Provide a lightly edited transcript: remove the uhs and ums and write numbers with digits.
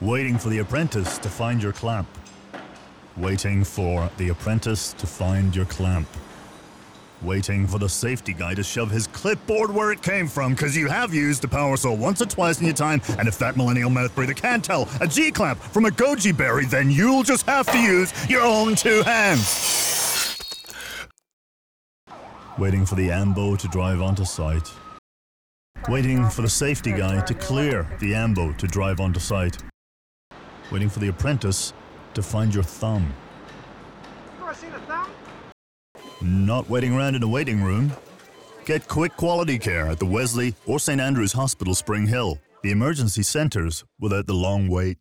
Waiting for the apprentice to find your clamp. Waiting for the apprentice to find your clamp. Waiting for the safety guy to shove his clipboard where it came from, cause you have used the power saw once or twice in your time, and if that millennial mouth breather can't tell a G-clamp from a goji berry, then you'll just have to use your own two hands. Waiting for the ambo to drive onto site. Waiting for the safety guy to clear the ambo to drive onto site. Waiting for the apprentice to find your thumb. You ever seen a thumb? Not waiting around in a waiting room. Get quick quality care at the Wesley or St. Andrews Hospital Spring Hill, the emergency centres without the long wait.